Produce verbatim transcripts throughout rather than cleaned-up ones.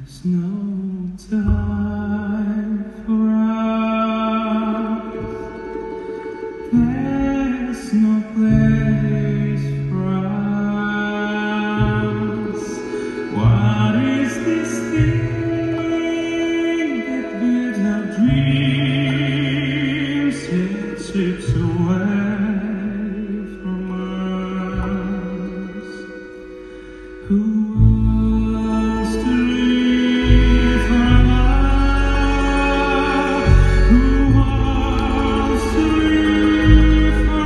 There's no time for us. There's no place for us. What is this thing that builds our dreams yet slips away from us? Who wants to live for love? Who wants to live for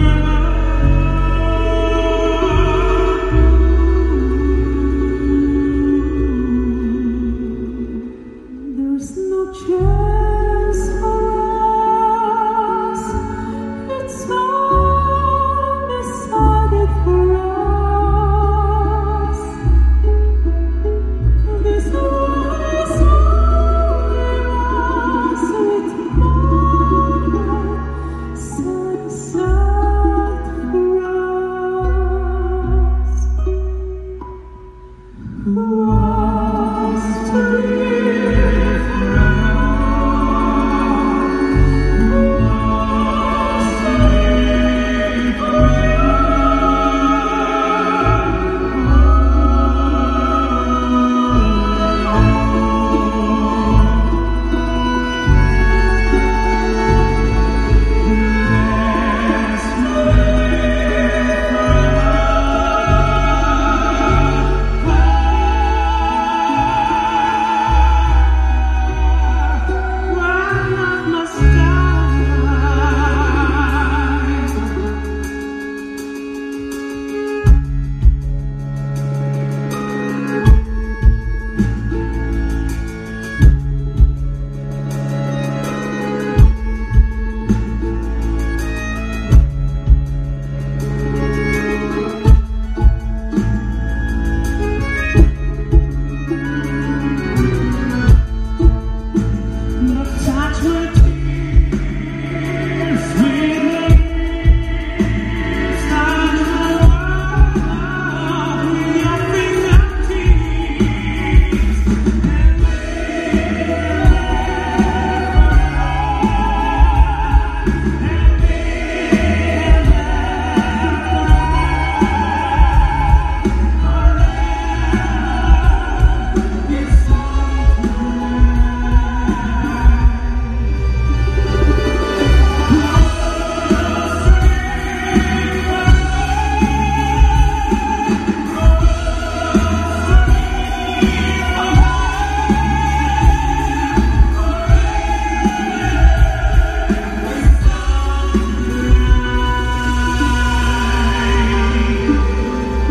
love? There's no chance for us. It's all decided for us. This was only us with moonlight set aside for us. Who wants to live forever? Who wants to live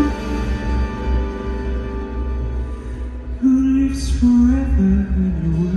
Who lives forever in your